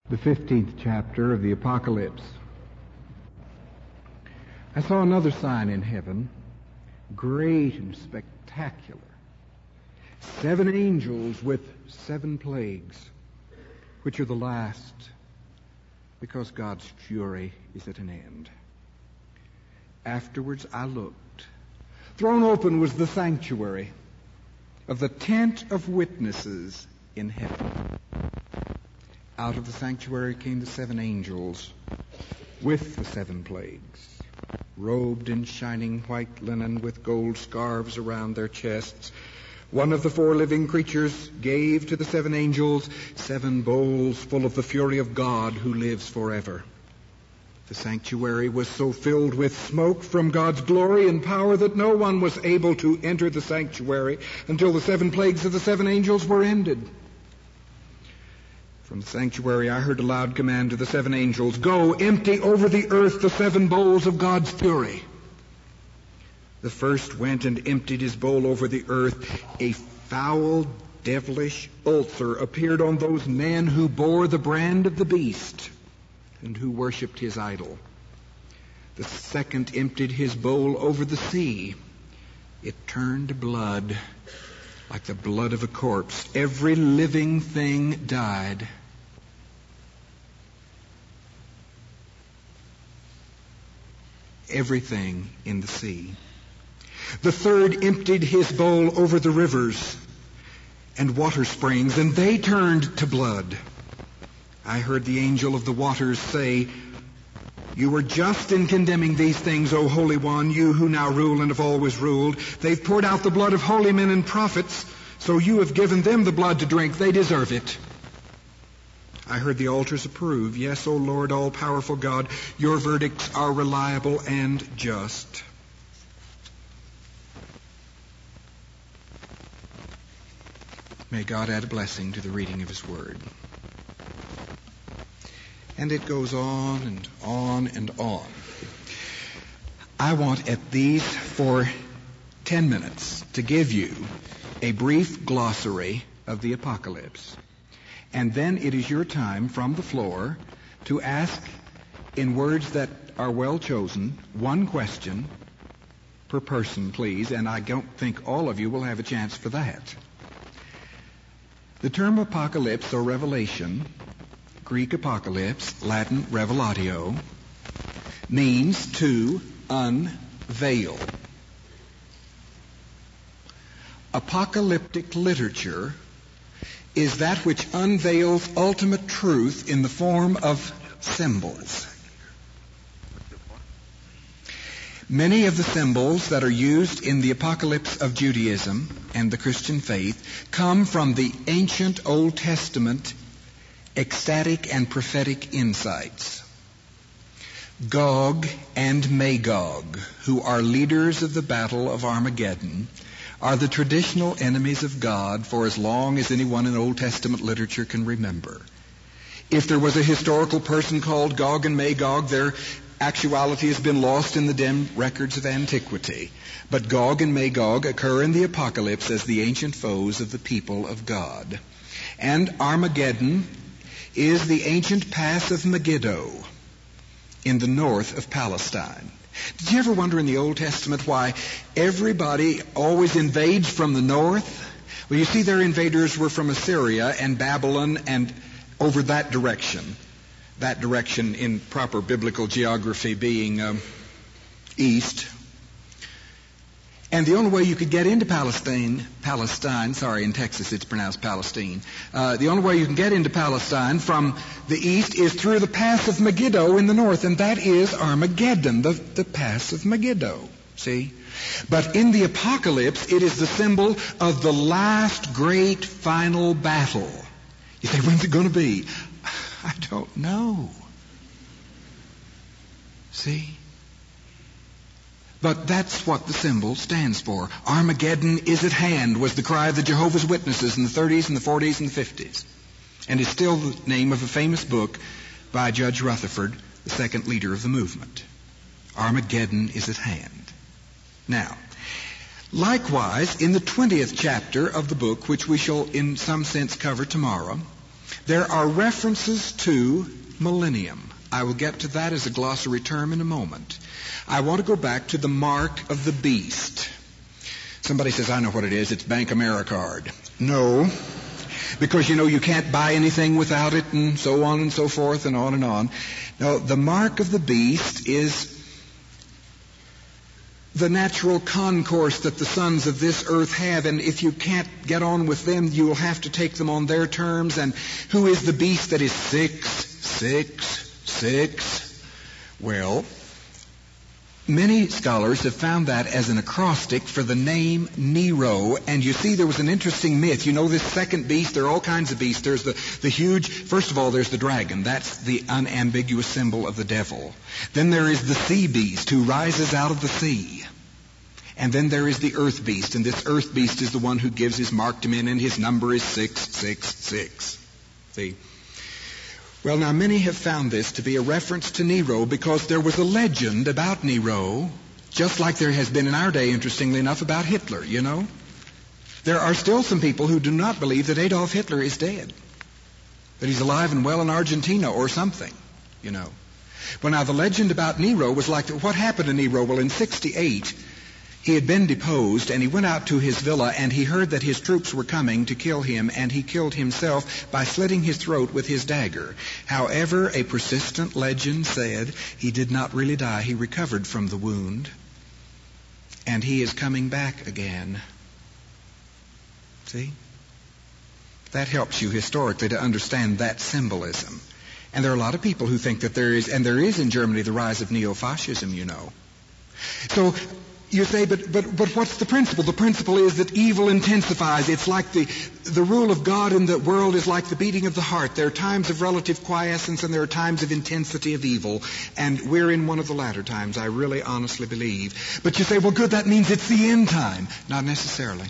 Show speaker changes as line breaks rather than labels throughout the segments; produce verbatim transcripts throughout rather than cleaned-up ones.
The fifteenth chapter of the Apocalypse. I saw another sign in heaven, great and spectacular. Seven angels with seven plagues, which are the last, because God's fury is at an end. Afterwards I looked. Thrown open was the sanctuary of the tent of witnesses in heaven. Out of the sanctuary came the seven angels with the seven plagues, robed in shining white linen with gold scarves around their chests. One of the four living creatures gave to the seven angels seven bowls full of the fury of God who lives forever. The sanctuary was so filled with smoke from God's glory and power that no one was able to enter the sanctuary until the seven plagues of the seven angels were ended. From the sanctuary I heard a loud command to the seven angels, "Go, empty over the earth the seven bowls of God's fury." The first went and emptied his bowl over the earth. A foul, devilish ulcer appeared on those men who bore the brand of the beast and who worshipped his idol. The second emptied his bowl over the sea. It turned blood, like the blood of a corpse. Every living thing died. Everything in the sea. The third emptied his bowl over the rivers and water springs, and they turned to blood. I heard the angel of the waters say, "You were just in condemning these things, O Holy One, you who now rule and have always ruled. They've poured out the blood of holy men and prophets, so you have given them the blood to drink. They deserve it." I heard the altars approve, "Yes, O Lord, all-powerful God, your verdicts are reliable and just." May God add a blessing to the reading of his word. And it goes on and on and on. I want at these for ten minutes to give you a brief glossary of the Apocalypse. And then it is your time from the floor to ask, in words that are well chosen, one question per person, please. And I don't think all of you will have a chance for that. The term apocalypse or revelation, Greek apocalypse, Latin revelatio, means to unveil. Apocalyptic literature is that which unveils ultimate truth in the form of symbols. Many of the symbols that are used in the apocalypse of Judaism and the Christian faith come from the ancient Old Testament ecstatic and prophetic insights. Gog and Magog, who are leaders of the Battle of Armageddon, are the traditional enemies of God for as long as anyone in Old Testament literature can remember. If there was a historical person called Gog and Magog, their actuality has been lost in the dim records of antiquity. But Gog and Magog occur in the Apocalypse as the ancient foes of the people of God. And Armageddon is the ancient pass of Megiddo in the north of Palestine. Did you ever wonder in the Old Testament why everybody always invades from the north? Well, you see, their invaders were from Assyria and Babylon and over that direction. That direction in proper biblical geography being um, east. And the only way you could get into Palestine, Palestine, sorry, in Texas it's pronounced Palestine. Uh, the only way you can get into Palestine from the east is through the pass of Megiddo in the north, and that is Armageddon, the, the pass of Megiddo. See? But in the Apocalypse, it is the symbol of the last great final battle. You say, when's it going to be? I don't know. See? But that's what the symbol stands for. Armageddon is at hand was the cry of the Jehovah's Witnesses in the thirties and the forties and the fifties. And is still the name of a famous book by Judge Rutherford, the second leader of the movement. Armageddon is at hand. Now, likewise, in the twentieth chapter of the book, which we shall in some sense cover tomorrow, there are references to millennium. I will get to that as a glossary term in a moment. I want to go back to the mark of the beast. Somebody says, I know what it is. It's Bank Americard. No, because, you know, you can't buy anything without it and so on and so forth and on and on. No, the mark of the beast is the natural concourse that the sons of this earth have, and if you can't get on with them, you will have to take them on their terms. And who is the beast that is six, six, six? Well, many scholars have found that as an acrostic for the name Nero. And you see, there was an interesting myth. You know, this second beast, there are all kinds of beasts. There's the, the huge, first of all, there's the dragon. That's the unambiguous symbol of the devil. Then there is the sea beast who rises out of the sea. And then there is the earth beast. And this earth beast is the one who gives his mark to men, and his number is six six six. See? Well, now, many have found this to be a reference to Nero because there was a legend about Nero, just like there has been in our day, interestingly enough, about Hitler, you know. There are still some people who do not believe that Adolf Hitler is dead, that he's alive and well in Argentina or something, you know. Well, now, the legend about Nero was like, what happened to Nero? Well, in sixty-eight, he had been deposed, and he went out to his villa, and he heard that his troops were coming to kill him, and he killed himself by slitting his throat with his dagger. However, a persistent legend said he did not really die. He recovered from the wound, and he is coming back again. See? That helps you historically to understand that symbolism. And there are a lot of people who think that there is, and there is in Germany, the rise of neo-fascism, you know. So, you say, but, but, but what's the principle? The principle is that evil intensifies. It's like the, the rule of God in the world is like the beating of the heart. There are times of relative quiescence and there are times of intensity of evil. And we're in one of the latter times, I really honestly believe. But you say, well, good, that means it's the end time. Not necessarily.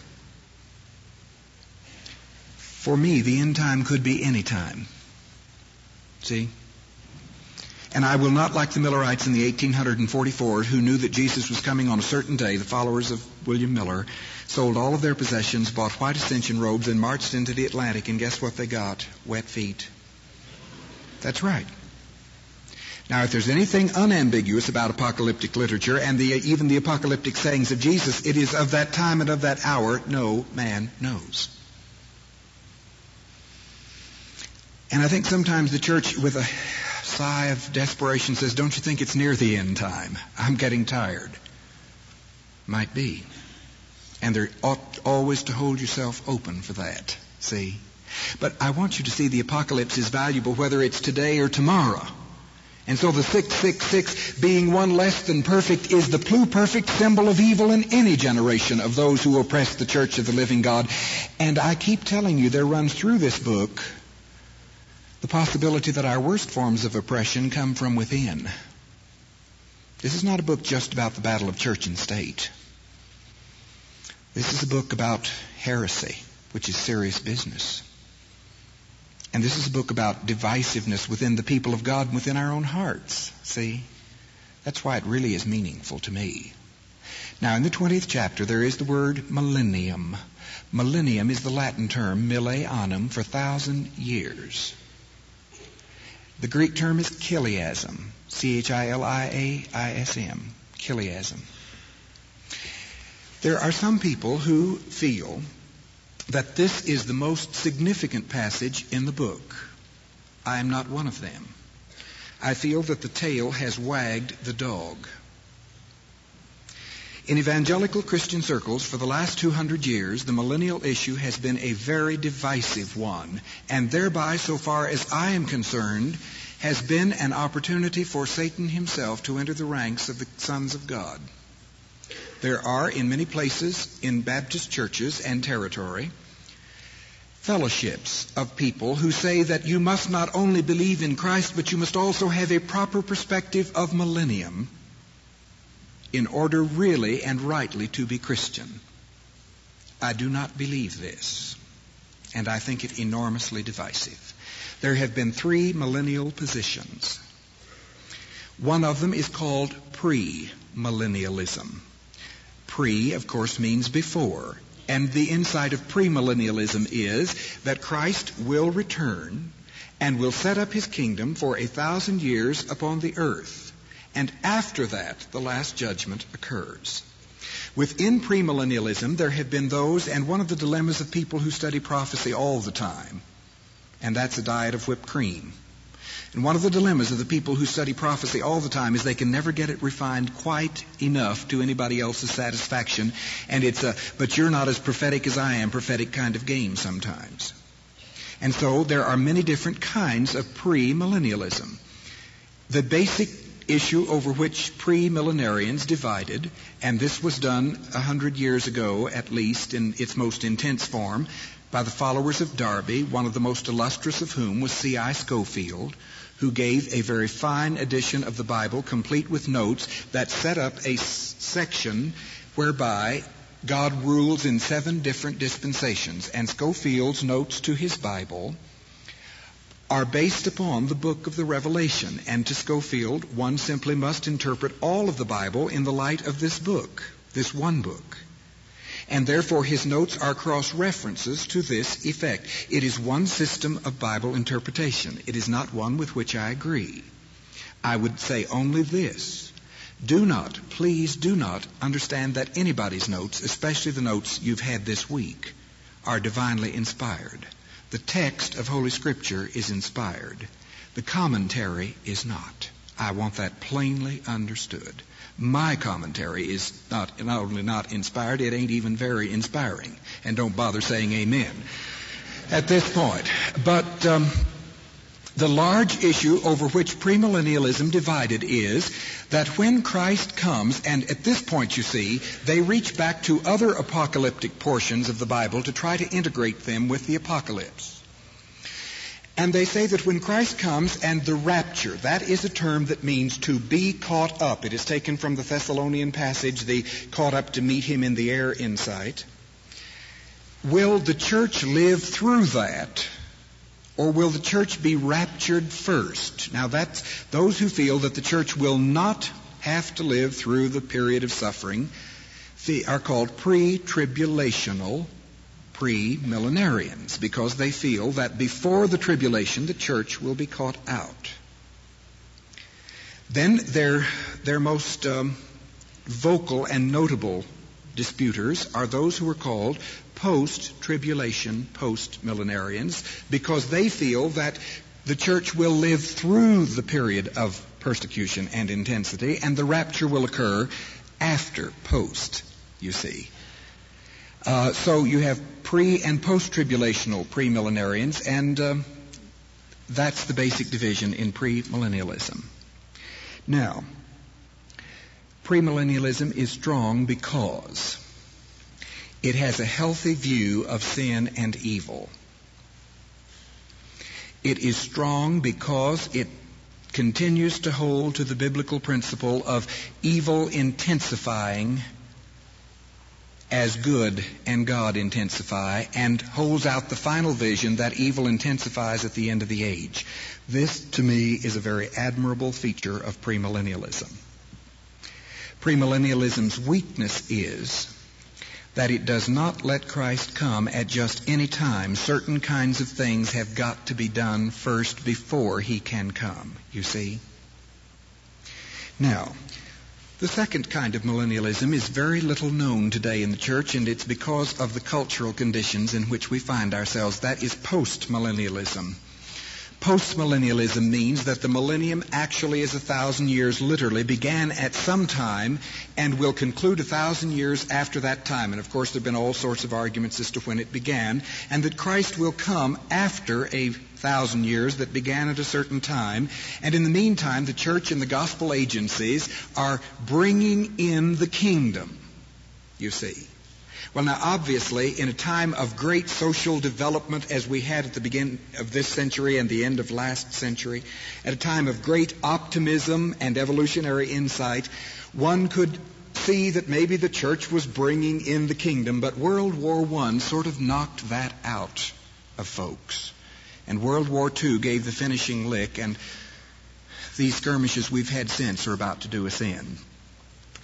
For me, the end time could be any time. See? And I will not, like the Millerites in the eighteen forty-four, who knew that Jesus was coming on a certain day, the followers of William Miller, sold all of their possessions, bought white ascension robes, and marched into the Atlantic, and guess what they got? Wet feet. That's right. Now, if there's anything unambiguous about apocalyptic literature and the, even the apocalyptic sayings of Jesus, it is of that time and of that hour no man knows. And I think sometimes the church, with a sigh of desperation, says, don't you think it's near the end time? I'm getting tired. Might be. And there ought always to hold yourself open for that. See? But I want you to see the apocalypse is valuable whether it's today or tomorrow. And so the six six six, being one less than perfect, is the pluperfect symbol of evil in any generation of those who oppress the church of the living God. And I keep telling you, there runs through this book the possibility that our worst forms of oppression come from within. This is not a book just about the battle of church and state. This is a book about heresy, which is serious business. And this is a book about divisiveness within the people of God and within our own hearts. See? That's why it really is meaningful to me. Now, in the twentieth chapter, there is the word millennium. Millennium is the Latin term, mille annum, for thousand years. The Greek term is chiliasm, C H I L I A I S M, chiliasm. There are some people who feel that this is the most significant passage in the book. I am not one of them. I feel that the tail has wagged the dog. In evangelical Christian circles for the last two hundred years, the millennial issue has been a very divisive one, and thereby, so far as I am concerned, has been an opportunity for Satan himself to enter the ranks of the sons of God. There are, in many places in Baptist churches and territory, fellowships of people who say that you must not only believe in Christ, but you must also have a proper perspective of millennium in order really and rightly to be Christian. I do not believe this, and I think it enormously divisive. There have been three millennial positions. One of them is called premillennialism. Pre, of course, means before. And the insight of premillennialism is that Christ will return and will set up his kingdom for a thousand years upon the earth. And after that, the last judgment occurs. Within premillennialism, there have been those, and one of the dilemmas of people who study prophecy all the time, and that's a diet of whipped cream. And one of the dilemmas of the people who study prophecy all the time is they can never get it refined quite enough to anybody else's satisfaction. And it's a, but you're not as prophetic as I am, prophetic kind of game sometimes. And so there are many different kinds of premillennialism. The basic issue over which premillenarians divided, and this was done a hundred years ago at least in its most intense form, by the followers of Darby, one of the most illustrious of whom was C I Scofield, who gave a very fine edition of the Bible, complete with notes, that set up a s- section whereby God rules in seven different dispensations. And Scofield's notes to his Bible are based upon the book of the Revelation. And to Scofield, one simply must interpret all of the Bible in the light of this book, this one book. And therefore his notes are cross-references to this effect. It is one system of Bible interpretation. It is not one with which I agree. I would say only this. Do not, please do not understand that anybody's notes, especially the notes you've had this week, are divinely inspired. The text of Holy Scripture is inspired. The commentary is not. I want that plainly understood. My commentary is not, not only not inspired, it ain't even very inspiring. And don't bother saying amen at this point. But um, the large issue over which premillennialism divided is that when Christ comes, and at this point, you see, they reach back to other apocalyptic portions of the Bible to try to integrate them with the apocalypse. And they say that when Christ comes and the rapture, that is a term that means to be caught up. It is taken from the Thessalonian passage, the caught up to meet him in the air insight. Will the church live through that? Or will the church be raptured first? Now that's, those who feel that the church will not have to live through the period of suffering are called pre-tribulational premillenarians, because they feel that before the tribulation the church will be caught out. Then their, their most um, vocal and notable disputers are those who are called post-tribulation post-millenarians, because they feel that the church will live through the period of persecution and intensity, and the rapture will occur after post, you see. Uh, so you have pre- and post-tribulational premillenarians, and uh, that's the basic division in premillennialism. Now, premillennialism is strong because it has a healthy view of sin and evil. It is strong because it continues to hold to the biblical principle of evil intensifying as good and God intensify, and holds out the final vision that evil intensifies at the end of the age. This, to me, is a very admirable feature of premillennialism. Premillennialism's weakness is that it does not let Christ come at just any time. Certain kinds of things have got to be done first before he can come, you see. Now, the second kind of millennialism is very little known today in the church, and it's because of the cultural conditions in which we find ourselves. That is post-millennialism. Post-millennialism means that the millennium actually is a thousand years, literally, began at some time and will conclude a thousand years after that time. And of course there have been all sorts of arguments as to when it began, and that Christ will come after a thousand years that began at a certain time. And in the meantime, the church and the gospel agencies are bringing in the kingdom, you see. Well, now, obviously, in a time of great social development as we had at the beginning of this century and the end of last century, at a time of great optimism and evolutionary insight, one could see that maybe the church was bringing in the kingdom, but World War One sort of knocked that out of folks. And World War Two gave the finishing lick, and these skirmishes we've had since are about to do us in.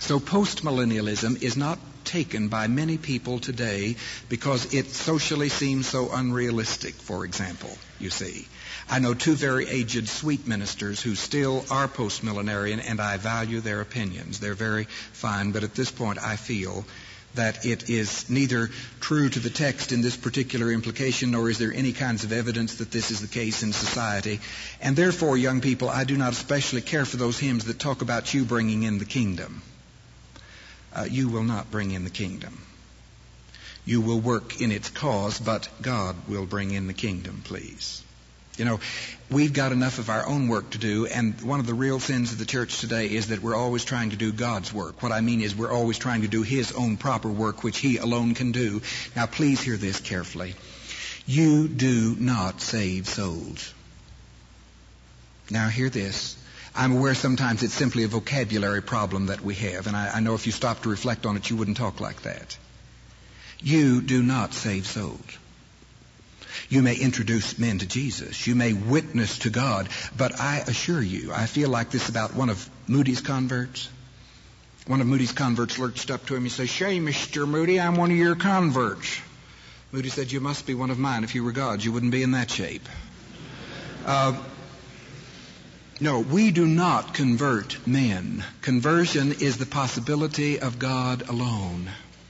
So postmillennialism is not taken by many people today because it socially seems so unrealistic, for example, you see. I know two very aged sweet ministers who still are postmillenarian, and I value their opinions. They're very fine, but at this point I feel that it is neither true to the text in this particular implication, nor is there any kinds of evidence that this is the case in society. And therefore, young people, I do not especially care for those hymns that talk about you bringing in the kingdom. Uh, you will not bring in the kingdom. You will work in its cause, but God will bring in the kingdom, please. You know, we've got enough of our own work to do, and one of the real sins of the church today is that we're always trying to do God's work. What I mean is we're always trying to do His own proper work, which He alone can do. Now, please hear this carefully. You do not save souls. Now, hear this. I'm aware sometimes it's simply a vocabulary problem that we have, and I, I know if you stopped to reflect on it, you wouldn't talk like that. You do not save souls. You may introduce men to Jesus. You may witness to God. But I assure you, I feel like this about one of Moody's converts. One of Moody's converts lurched up to him and said, "Say, Mister Moody, I'm one of your converts." Moody said, "You must be one of mine. If you were God, you wouldn't be in that shape." Uh, no, we do not convert men. Conversion is the possibility of God alone,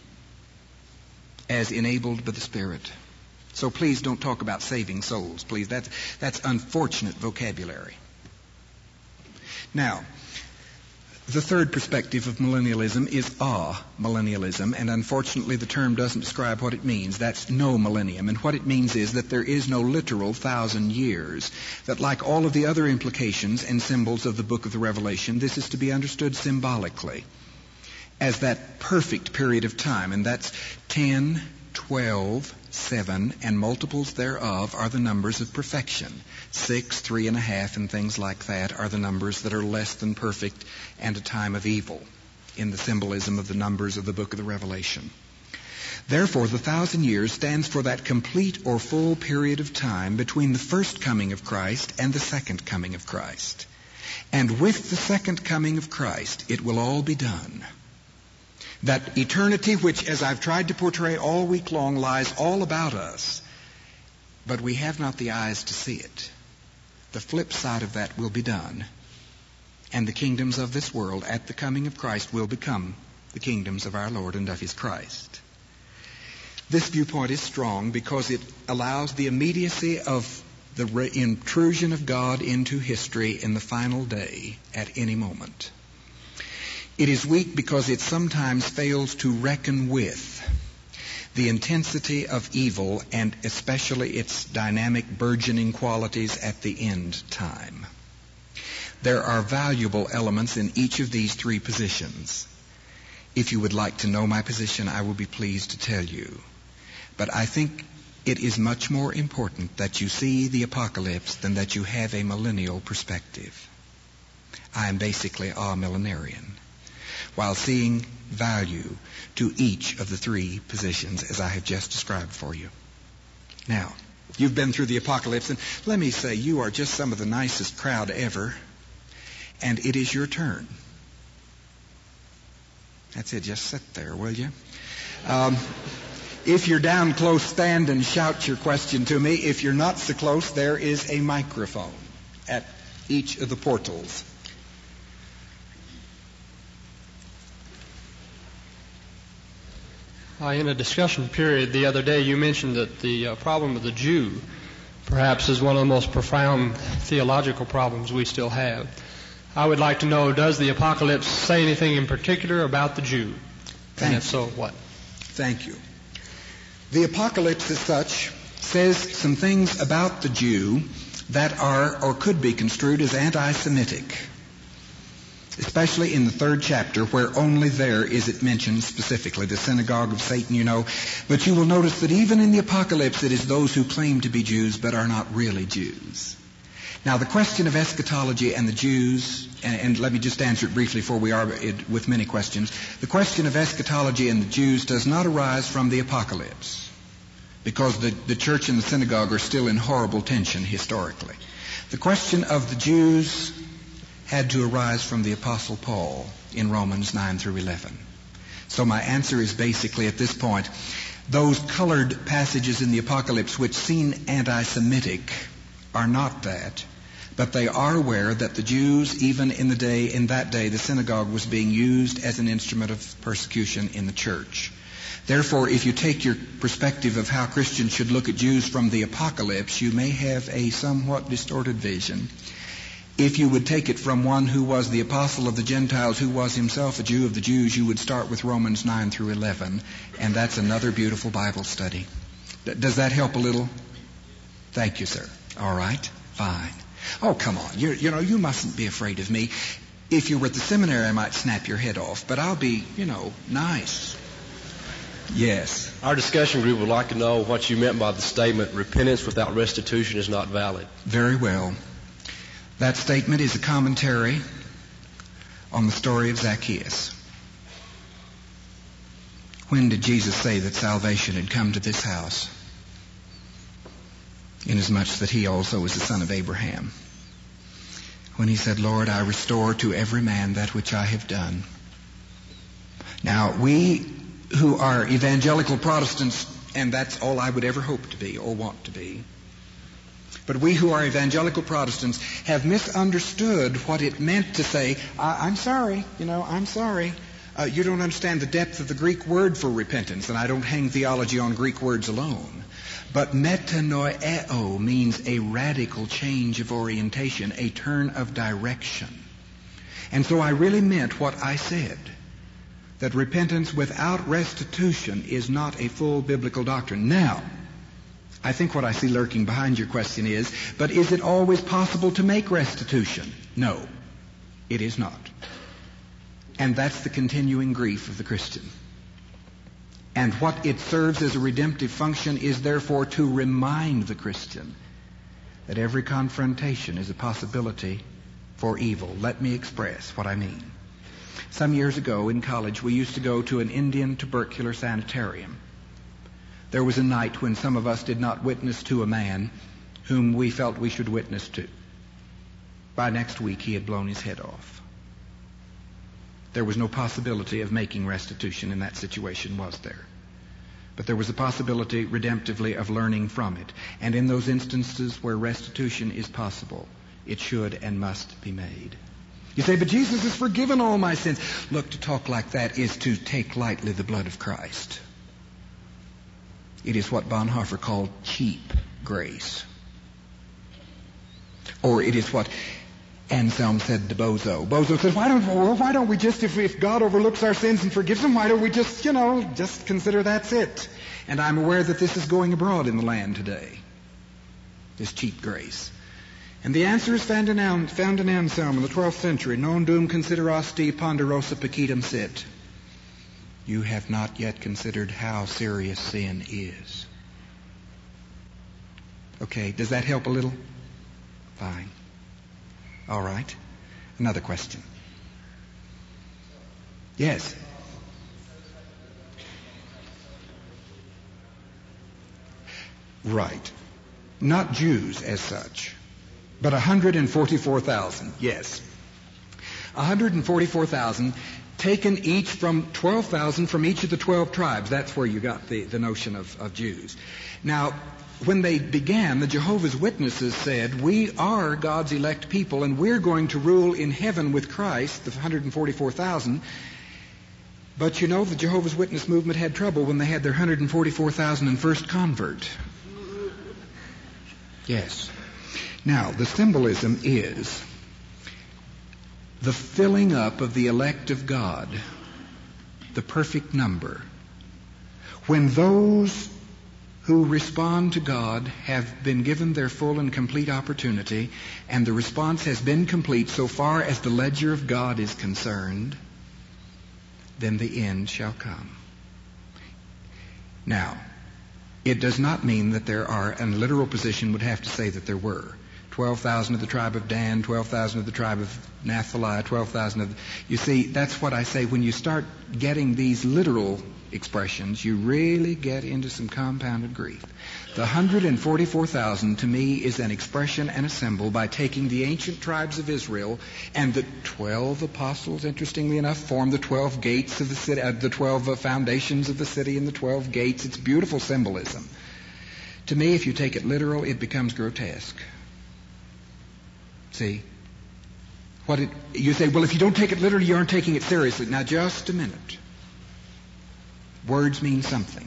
as enabled by the Spirit. So please don't talk about saving souls, please. That's, that's unfortunate vocabulary. Now, the third perspective of millennialism is a-millennialism, and unfortunately the term doesn't describe what it means. That's no millennium, and what it means is that there is no literal thousand years, that like all of the other implications and symbols of the book of the Revelation, this is to be understood symbolically as that perfect period of time, and that's ten, twelve, seven, and multiples thereof are the numbers of perfection. Six, three and a half, and things like that are the numbers that are less than perfect and a time of evil in the symbolism of the numbers of the book of the Revelation. Therefore, the thousand years stands for that complete or full period of time between the first coming of Christ and the second coming of Christ. And with the second coming of Christ, it will all be done. That eternity, which, as I've tried to portray all week long, lies all about us, but we have not the eyes to see it. The flip side of that will be done, and the kingdoms of this world at the coming of Christ will become the kingdoms of our Lord and of His Christ. This viewpoint is strong because it allows the immediacy of the re- intrusion of God into history in the final day at any moment. It is weak because it sometimes fails to reckon with the intensity of evil and especially its dynamic, burgeoning qualities at the end time. There are valuable elements in each of these three positions. If you would like to know my position, I will be pleased to tell you. But I think it is much more important that you see the apocalypse than that you have a millennial perspective. I am basically a millenarian, while seeing value to each of the three positions as I have just described for you. Now, you've been through the apocalypse, and let me say, you are just some of the nicest crowd ever, and it is your turn. That's it, just sit there, will you? Um, if you're down close, stand and shout your question to me. If you're not so close, there is a microphone at each of the portals.
Uh, in a discussion period the other day, you mentioned that the uh, problem of the Jew perhaps is one of the most profound theological problems we still have. I would like to know, does the apocalypse say anything in particular about the Jew?
Thank
and if so, what?
Thank you. The apocalypse as such says some things about the Jew that are or could be construed as anti-Semitic, especially in the third chapter, where only there is it mentioned specifically, the synagogue of Satan, you know. But you will notice that even in the apocalypse, it is those who claim to be Jews but are not really Jews. Now, the question of eschatology and the Jews, and, and let me just answer it briefly for we are it, with many questions. The question of eschatology and the Jews does not arise from the apocalypse, because the, the church and the synagogue are still in horrible tension historically. The question of the Jews had to arise from the Apostle Paul in Romans nine through eleven. So my answer is basically at this point, those colored passages in the Apocalypse which seem anti-Semitic are not that, but they are aware that the Jews, even in the day, in that day, the synagogue was being used as an instrument of persecution in the church. Therefore, if you take your perspective of how Christians should look at Jews from the Apocalypse, you may have a somewhat distorted vision. If you would take it from one who was the apostle of the Gentiles, who was himself a Jew of the Jews, you would start with Romans nine through eleven, and that's another beautiful Bible study. Does that help a little? Thank you, sir. All right, fine. Oh, come on. You're, you know, you mustn't be afraid of me. If you were at the seminary, I might snap your head off, but I'll be, you know, nice. Yes.
Our discussion group would like to know what you meant by the statement, repentance without restitution is not valid.
Very well. That statement is a commentary on the story of Zacchaeus. When did Jesus say that salvation had come to this house? Inasmuch that he also was the son of Abraham. When he said, Lord, I restore to every man that which I have done. Now, we who are evangelical Protestants, and that's all I would ever hope to be or want to be, but we who are evangelical Protestants have misunderstood what it meant to say, I- I'm sorry, you know, I'm sorry. Uh, you don't understand the depth of the Greek word for repentance, and I don't hang theology on Greek words alone. But metanoeo means a radical change of orientation, a turn of direction. And so I really meant what I said, that repentance without restitution is not a full biblical doctrine. Now, I think what I see lurking behind your question is, but is it always possible to make restitution? No, it is not. And that's the continuing grief of the Christian. And what it serves as a redemptive function is therefore to remind the Christian that every confrontation is a possibility for evil. Let me express what I mean. Some years ago in college, we used to go to an Indian tubercular sanitarium. There was a night when some of us did not witness to a man whom we felt we should witness to. By next week, he had blown his head off. There was no possibility of making restitution in that situation, was there? But there was a possibility, redemptively, of learning from it. And in those instances where restitution is possible, it should and must be made. You say, but Jesus has forgiven all my sins. Look, to talk like that is to take lightly the blood of Christ. It is what Bonhoeffer called cheap grace. Or it is what Anselm said to Bozo. Bozo said, why don't, well, why don't we just, if, if God overlooks our sins and forgives them, why don't we just, you know, just consider that's it? And I'm aware that this is going abroad in the land today, this cheap grace. And the answer is found in, found in Anselm in the twelfth century. Non dum considerasti ponderosa peccatum sit. You have not yet considered how serious sin is. Okay, does that help a little? Fine. All right. Another question. Yes. Right. Not Jews as such, but one hundred forty-four thousand. Yes. one hundred forty-four thousand taken each from twelve thousand from each of the twelve tribes. That's where you got the, the notion of, of Jews. Now, when they began, the Jehovah's Witnesses said, we are God's elect people, and we're going to rule in heaven with Christ, the one hundred forty-four thousand. But you know, the Jehovah's Witness movement had trouble when they had their one hundred forty-four thousand and first convert. Yes. Now, the symbolism is the filling up of the elect of God, the perfect number. When those who respond to God have been given their full and complete opportunity, and the response has been complete so far as the ledger of God is concerned, then the end shall come. Now, it does not mean that there are, and literal position would have to say that there were, twelve thousand of the tribe of Dan, twelve thousand of the tribe of Naphtali, twelve thousand of... The, you see, that's what I say. When you start getting these literal expressions, you really get into some compounded grief. The one hundred forty-four thousand to me is an expression and a symbol by taking the ancient tribes of Israel, and the twelve apostles, interestingly enough, form the twelve gates of the city, uh, the twelve uh, foundations of the city and the twelve gates. It's beautiful symbolism. To me, if you take it literal, it becomes grotesque. See? What it, you say, well, if you don't take it literally, you aren't taking it seriously. Now, just a minute. Words mean something.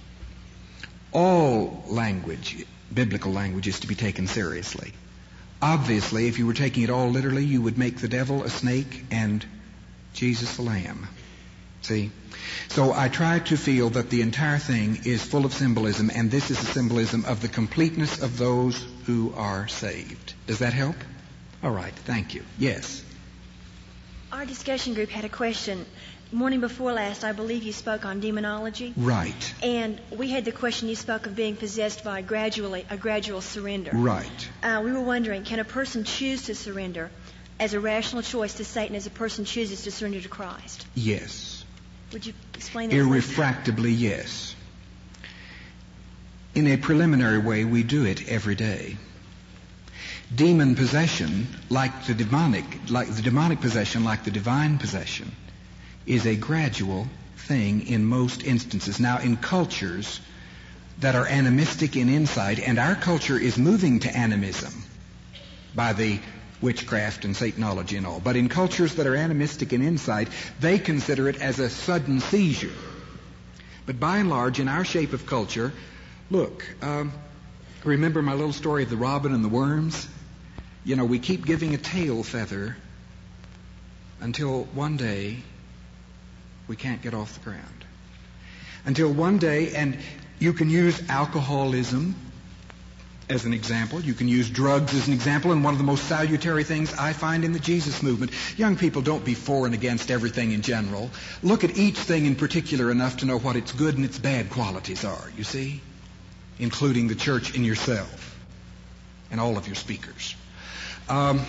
All language, biblical language, is to be taken seriously. Obviously, if you were taking it all literally, you would make the devil a snake and Jesus a lamb. See? So I try to feel that the entire thing is full of symbolism, and this is a symbolism of the completeness of those who are saved. Does that help? All right, thank you. Yes?
Our discussion group had a question. Morning before last, I believe you spoke on demonology.
Right.
And we had the question, you spoke of being possessed by gradually, a gradual surrender.
Right.
Uh, we were wondering, can a person choose to surrender as a rational choice to Satan as a person chooses to surrender to Christ?
Yes.
Would you explain that?
Irrefractably, yes. In a preliminary way, we do it every day. Demon possession, like the demonic, like the demonic possession, like the divine possession, is a gradual thing in most instances. Now, in cultures that are animistic in insight, and our culture is moving to animism by the witchcraft and Satanology and all, but in cultures that are animistic in insight, they consider it as a sudden seizure. But by and large, in our shape of culture, look, um, remember my little story of the robin and the worms? You know, we keep giving a tail feather until one day we can't get off the ground. Until one day, and you can use alcoholism as an example. You can use drugs as an example. And one of the most salutary things I find in the Jesus movement, young people, don't be for and against everything in general. Look at each thing in particular enough to know what its good and its bad qualities are, you see? Including the church in yourself and all of your speakers. Um,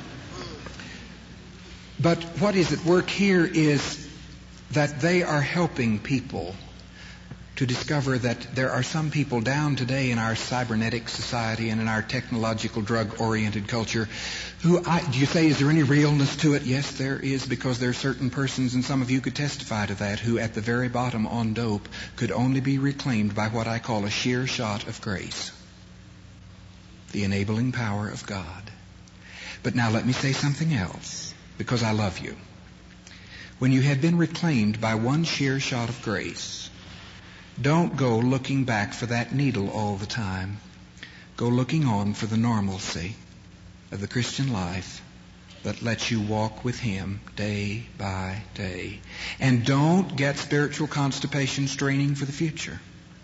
but what is at work here is that they are helping people to discover that there are some people down today in our cybernetic society and in our technological drug-oriented culture who, I, do you say, is there any realness to it? Yes, there is, because there are certain persons, and some of you could testify to that, who at the very bottom on dope could only be reclaimed by what I call a sheer shot of grace, the enabling power of God. But now let me say something else, because I love you. When you have been reclaimed by one sheer shot of grace, don't go looking back for that needle all the time. Go looking on for the normalcy of the Christian life that lets you walk with Him day by day. And don't get spiritual constipation straining for the future.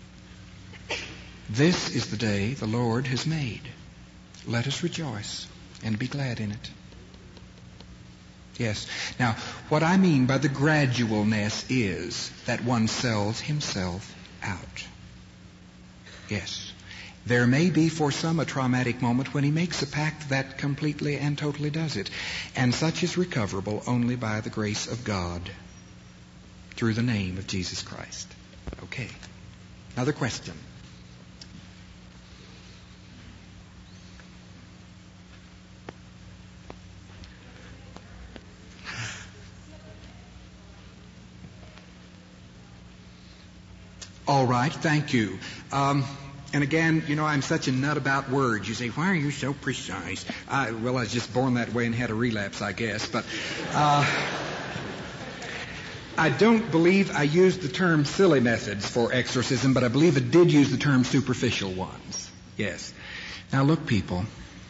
This is the day the Lord has made. Let us rejoice and be glad in it. Yes. Now, what I mean by the gradualness is that one sells himself out. Yes. There may be for some a traumatic moment when he makes a pact that completely and totally does it. And such is recoverable only by the grace of God through the name of Jesus Christ. Okay. Another question. All right, thank you. Um, and again, you know, I'm such a nut about words. You say, why are you so precise? I, well, I was just born that way and had a relapse, I guess. But uh, I don't believe I used the term silly methods for exorcism, but I believe it did use the term superficial ones. Yes. Now, look, people.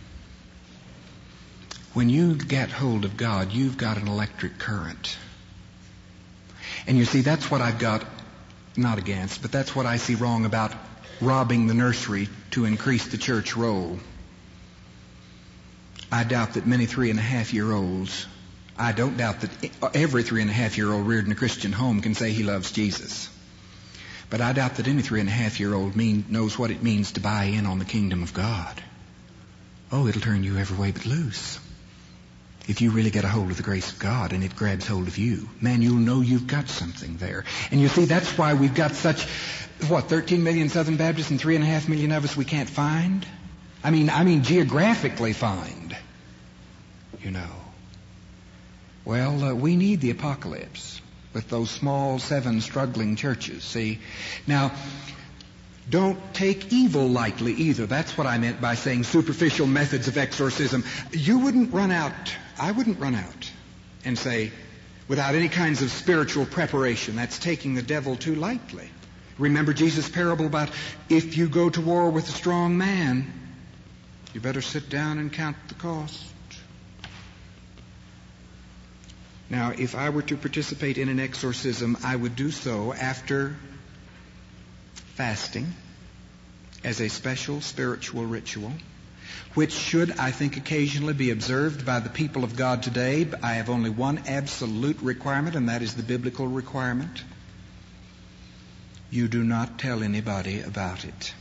When you get hold of God, you've got an electric current. And you see, that's what I've got not against, but that's what I see wrong about robbing the nursery to increase the church roll. I doubt that many three and a half year olds, I don't doubt that every three and a half year old reared in a Christian home can say he loves Jesus. But I doubt that any three and a half year old mean, knows what it means to buy in on the kingdom of God. Oh, it'll turn you every way but loose. If you really get a hold of the grace of God and it grabs hold of you, man, you'll know you've got something there. And you see, that's why we've got such what, thirteen million Southern Baptists and three and a half million of us we can't find? I mean, I mean geographically find, you know. Well, uh, we need the apocalypse with those small seven struggling churches, see? Now, don't take evil lightly either. That's what I meant by saying superficial methods of exorcism. You wouldn't run out, I wouldn't run out and say, without any kinds of spiritual preparation, that's taking the devil too lightly. Remember Jesus' parable about if you go to war with a strong man, you better sit down and count the cost. Now, if I were to participate in an exorcism, I would do so after fasting as a special spiritual ritual, which should, I think, occasionally be observed by the people of God today. I have only one absolute requirement, and that is the biblical requirement. You do not tell anybody about it.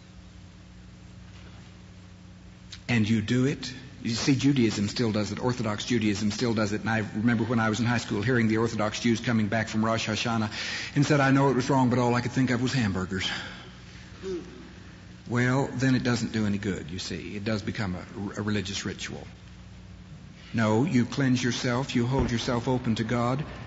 And you do it. You see, Judaism still does it. Orthodox Judaism still does it. And I remember when I was in high school hearing the Orthodox Jews coming back from Rosh Hashanah and said, I know it was wrong, but all I could think of was hamburgers. Well, then it doesn't do any good, you see. It does become a, a religious ritual. No, you cleanse yourself. You hold yourself open to God.